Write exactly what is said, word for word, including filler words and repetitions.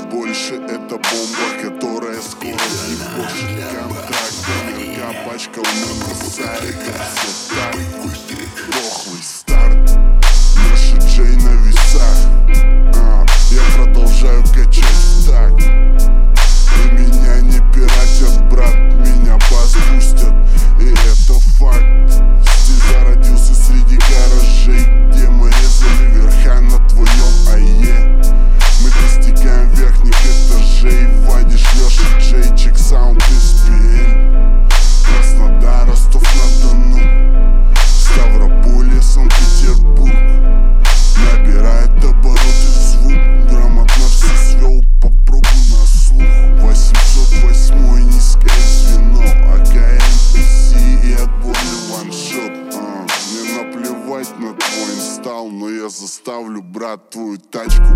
больше это бомба, которая скоро ебошит контракт. МРК пачкал на сариках, все так. Дохлый старт, наша Джей на весах. а, Я продолжаю качать так. И меня не пиратят, брат, меня бас-бустят. И это факт. Стиза родился среди гаражей, где мы резали верха на твоем АЕ. Мы достигаем верхних этажей, вводишь Леша Джей, чек саунд из ПЛ. Краснодар, Ростов-на-Дону, Ставрополе, Санкт-Петербург. Набирает обороты звук, грамотно все свел, попробуй на слух. восемьсот восьмой низкое звено, АК-МПС и отборный ваншот. а, Мне наплевать на твой инсталл, но я заставлю, брат, твою тачку